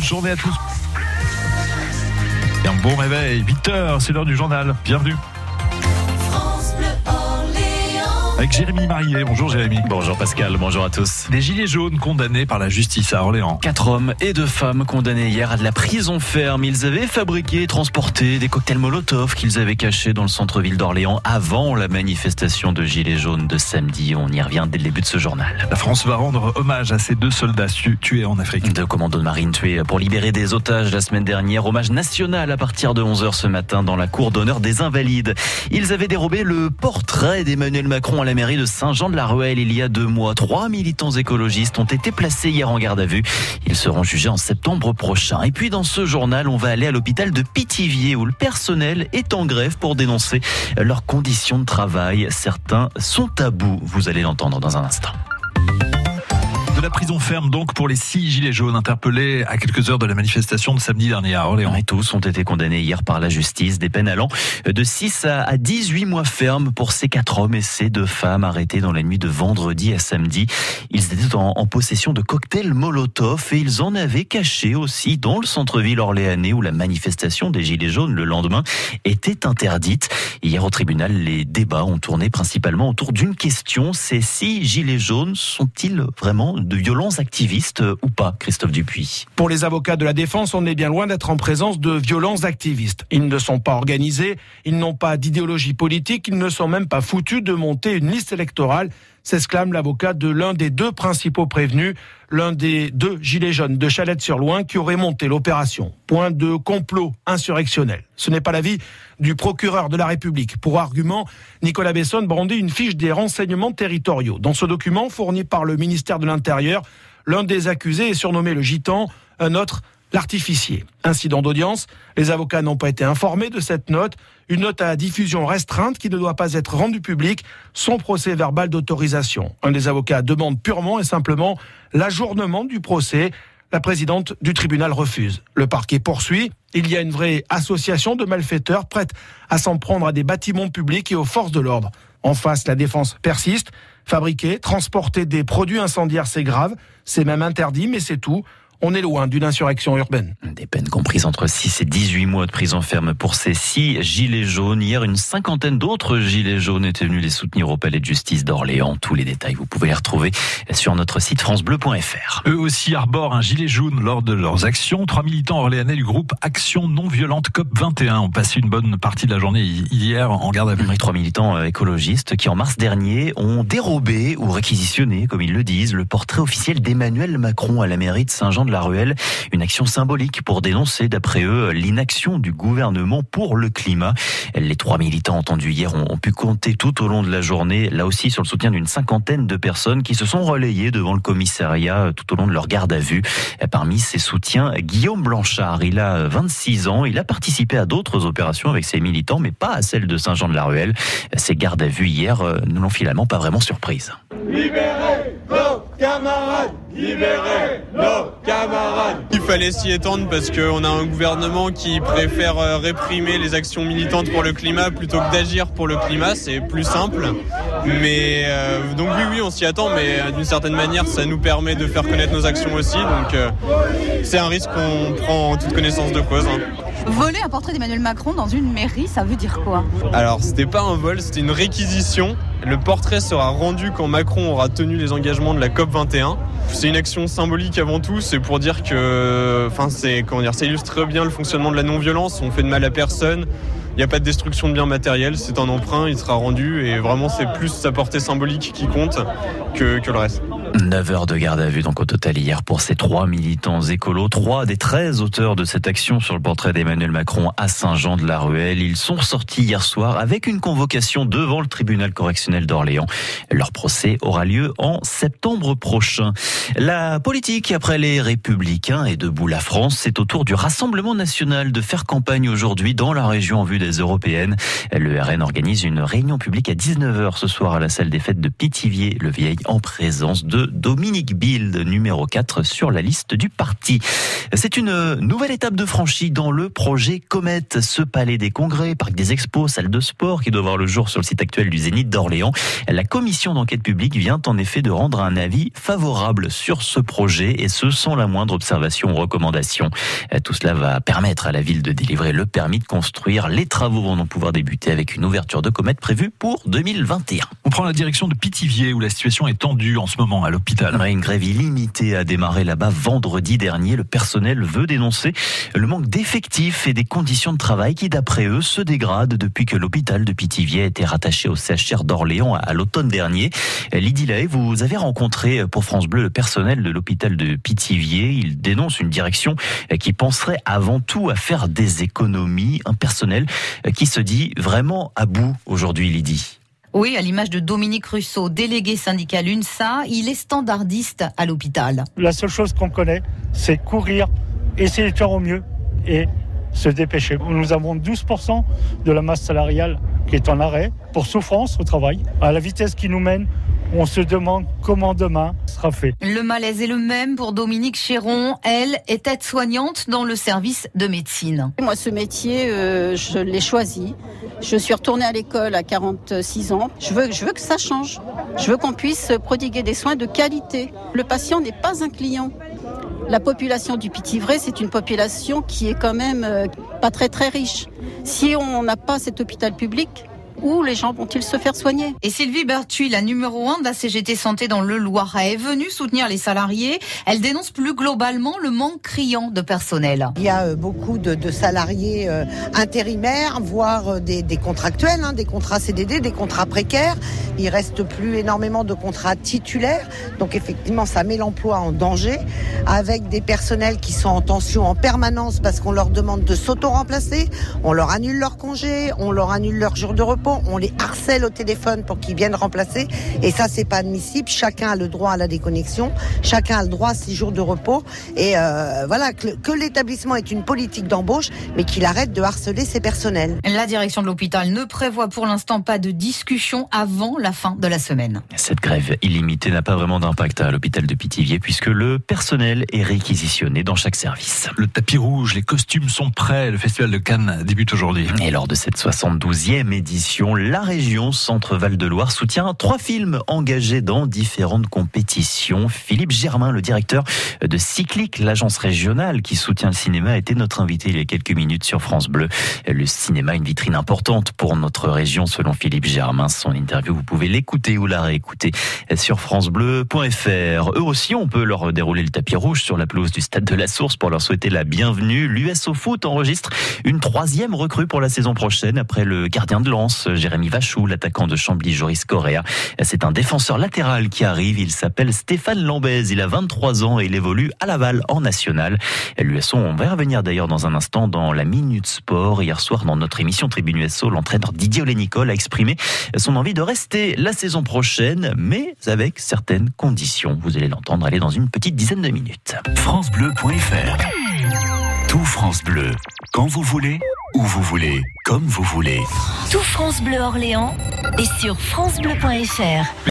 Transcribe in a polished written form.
journée à tous. Et un bon réveil, 8h, c'est l'heure du journal. Bienvenue. Avec Jérémy Marié. Bonjour Jérémy. Bonjour Pascal, bonjour à tous. Des gilets jaunes condamnés par la justice à Orléans. 4 hommes et 2 femmes condamnés hier à de la prison ferme. Ils avaient fabriqué et transporté des cocktails Molotov qu'ils avaient cachés dans le centre-ville d'Orléans avant la manifestation de gilets jaunes de samedi. On y revient dès le début de ce journal. La France va rendre hommage à ces 2 soldats tués en Afrique. 2 commandos de marine tués pour libérer des otages la semaine dernière. Hommage national à partir de 11h ce matin dans la cour d'honneur des Invalides. Ils avaient dérobé le portrait d'Emmanuel Macron à la mairie de Saint-Jean-de-la-Ruelle il y a 2 mois. 3 militants écologistes ont été placés hier en garde à vue. Ils seront jugés en septembre prochain. Et puis dans ce journal, on va aller à l'hôpital de Pithiviers où le personnel est en grève pour dénoncer leurs conditions de travail. Certains sont à bout. Vous allez l'entendre dans un instant. De la prison ferme donc pour les 6 gilets jaunes interpellés à quelques heures de la manifestation de samedi dernier à Orléans. Et tous ont été condamnés hier par la justice. Des peines allant de 6 à 18 mois ferme pour ces 4 hommes et ces 2 femmes arrêtés dans la nuit de vendredi à samedi. Ils étaient en possession de cocktails Molotov et ils en avaient caché aussi dans le centre-ville orléanais où la manifestation des gilets jaunes le lendemain était interdite. Hier au tribunal, les débats ont tourné principalement autour d'une question. Ces 6 gilets jaunes sont-ils vraiment de violents activistes ou pas, Christophe Dupuis? Pour les avocats de la défense, on est bien loin d'être en présence de violents activistes. Ils ne sont pas organisés, ils n'ont pas d'idéologie politique, ils ne sont même pas foutus de monter une liste électorale, s'exclame l'avocat de l'un des 2 principaux prévenus, l'un des 2 gilets jaunes de Chalette-sur-Loing qui aurait monté l'opération. Point de complot insurrectionnel. Ce n'est pas l'avis du procureur de la République. Pour argument, Nicolas Besson brandit une fiche des renseignements territoriaux. Dans ce document fourni par le ministère de l'Intérieur, l'un des accusés est surnommé le gitan, un autre l'artificier. Incident d'audience, les avocats n'ont pas été informés de cette note, une note à diffusion restreinte qui ne doit pas être rendue publique, son procès verbal d'autorisation. Un des avocats demande purement et simplement l'ajournement du procès. La présidente du tribunal refuse. Le parquet poursuit. Il y a une vraie association de malfaiteurs prête à s'en prendre à des bâtiments publics et aux forces de l'ordre. En face, la défense persiste. Fabriquer, transporter des produits incendiaires, c'est grave. C'est même interdit, mais c'est tout. On est loin d'une insurrection urbaine. Des peines comprises entre 6 et 18 mois de prison ferme pour ces 6 gilets jaunes. Hier, une 50aine d'autres gilets jaunes étaient venus les soutenir au palais de justice d'Orléans. Tous les détails, vous pouvez les retrouver sur notre site francebleu.fr. Eux aussi arborent un gilet jaune lors de leurs actions. 3 militants orléanais du groupe Action non violente COP21 ont passé une bonne partie de la journée hier en garde à vue. 3 militants écologistes qui, en mars dernier, ont dérobé ou réquisitionné, comme ils le disent, le portrait officiel d'Emmanuel Macron à la mairie de Saint-Jean-de-la-Ruelle. Une action symbolique pour dénoncer, d'après eux, l'inaction du gouvernement pour le climat. Les 3 militants entendus hier ont pu compter tout au long de la journée, là aussi sur le soutien d'une 50aine de personnes qui se sont relayées devant le commissariat tout au long de leur garde à vue. Parmi ces soutiens, Guillaume Blanchard, il a 26 ans, il a participé à d'autres opérations avec ses militants, mais pas à celle de Saint-Jean-de-la-Ruelle. Ces gardes à vue hier ne l'ont finalement pas vraiment surprise. Libérez nos camarades! Libérez nos camarades! Il fallait s'y étendre parce qu'on a un gouvernement qui préfère réprimer les actions militantes pour le climat plutôt que d'agir pour le climat, c'est plus simple. Mais donc oui, on s'y attend, mais d'une certaine manière, ça nous permet de faire connaître nos actions aussi. Donc c'est un risque qu'on prend en toute connaissance de cause. Voler un portrait d'Emmanuel Macron dans une mairie, ça veut dire quoi? Alors, c'était pas un vol, c'était une réquisition. Le portrait sera rendu quand Macron aura tenu les engagements de la COP21. C'est une action symbolique avant tout, c'est pour dire que, ça illustre bien le fonctionnement de la non-violence. On fait de mal à personne. Il n'y a pas de destruction de biens matériels, c'est un emprunt, il sera rendu et vraiment c'est plus sa portée symbolique qui compte que le reste. 9 heures de garde à vue donc au total hier pour ces 3 militants écolos, 3 des 13 auteurs de cette action sur le portrait d'Emmanuel Macron à Saint-Jean-de-la-Ruelle. Ils sont ressortis hier soir avec une convocation devant le tribunal correctionnel d'Orléans. Leur procès aura lieu en septembre prochain. La politique après les Républicains et debout la France, c'est au tour du Rassemblement national de faire campagne aujourd'hui dans la région en vue des européennes. Le RN organise une réunion publique à 19h ce soir à la salle des fêtes de Pithiviers-le-Vieil en présence de Dominique Bild, numéro 4 sur la liste du parti. C'est une nouvelle étape de franchie dans le projet Comète, ce palais des congrès, parc des expos, salle de sport qui doit voir le jour sur le site actuel du Zénith d'Orléans. d'Orléans. La commission d'enquête publique vient en effet de rendre un avis favorable sur ce projet et ce sans la moindre observation ou recommandation. Tout cela va permettre à la ville de délivrer le permis de construire. Les travaux vont donc pouvoir débuter avec une ouverture de comète prévue pour 2021. On prend la direction de Pithiviers où la situation est tendue en ce moment à l'hôpital. Une grève illimitée a démarré là-bas vendredi dernier. Le personnel veut dénoncer le manque d'effectifs et des conditions de travail qui, d'après eux, se dégradent depuis que l'hôpital de Pithiviers a été rattaché au CHR d'Orléans à l'automne dernier. Lydie Lahaye, vous avez rencontré pour France Bleu le personnel de l'hôpital de Pithiviers. Il dénonce une direction qui penserait avant tout à faire des économies. Un personnel qui se dit vraiment à bout aujourd'hui, Lydie. Oui, à l'image de Dominique Russo, délégué syndical UNSA, il est standardiste à l'hôpital. La seule chose qu'on connaît, c'est courir, essayer de faire au mieux et se dépêcher. Nous avons 12% de la masse salariale qui est en arrêt pour souffrance au travail. À la vitesse qui nous mène, on se demande comment demain sera fait. Le malaise est le même pour Dominique Chéron. Elle est aide-soignante dans le service de médecine. Moi, ce métier, je l'ai choisi. Je suis retournée à l'école à 46 ans. Je veux que ça change. Je veux qu'on puisse prodiguer des soins de qualité. Le patient n'est pas un client. La population du Pithiviers, c'est une population qui est quand même pas très très riche. Si on n'a pas cet hôpital public, où les gens vont-ils se faire soigner? Et Sylvie Berthuis, la numéro 1 de la CGT Santé dans le Loiret, est venue soutenir les salariés. Elle dénonce plus globalement le manque criant de personnel. Il y a beaucoup de salariés intérimaires, voire des contractuels, des contrats CDD, des contrats précaires. Il reste plus énormément de contrats titulaires. Donc effectivement, ça met l'emploi en danger, avec des personnels qui sont en tension en permanence parce qu'on leur demande de s'auto-remplacer, on leur annule leur congé, on leur annule leur jour de repos. On les harcèle au téléphone pour qu'ils viennent remplacer et ça c'est pas admissible. Chacun a le droit à la déconnexion, chacun a le droit à 6 jours de repos et voilà que l'établissement ait une politique d'embauche mais qu'il arrête de harceler ses personnels. La direction de l'hôpital ne prévoit pour l'instant pas de discussion avant la fin de la semaine. Cette grève illimitée n'a pas vraiment d'impact à l'hôpital de Pithiviers puisque le personnel est réquisitionné dans chaque service. Le tapis rouge, les costumes sont prêts. Le festival de Cannes débute aujourd'hui. Et lors de cette 72e édition, la région Centre-Val-de-Loire soutient 3 films engagés dans différentes compétitions. Philippe Germain, le directeur de Cyclic, l'agence régionale qui soutient le cinéma, a été notre invité il y a quelques minutes sur France Bleu. Le cinéma, une vitrine importante pour notre région, selon Philippe Germain. Son interview, vous pouvez l'écouter ou la réécouter sur francebleu.fr. Eux aussi, on peut leur dérouler le tapis rouge sur la pelouse du Stade de la Source pour leur souhaiter la bienvenue. L'USO Foot enregistre une 3e recrue pour la saison prochaine après le gardien de Lens, Jérémy Vachou, l'attaquant de Chambly, Joris Correa. C'est un défenseur latéral qui arrive. Il s'appelle Stéphane Lambez. Il a 23 ans et il évolue à Laval en national. L'USO, on va y revenir d'ailleurs dans un instant dans la Minute Sport. Hier soir, dans notre émission Tribune USO, l'entraîneur Didier Olé-Nicole a exprimé son envie de rester la saison prochaine, mais avec certaines conditions. Vous allez l'entendre aller dans une petite dizaine de minutes. FranceBleu.fr. Tout France Bleu. Quand vous voulez, où vous voulez, comme vous voulez. Tout France Bleu Orléans est sur francebleu.fr.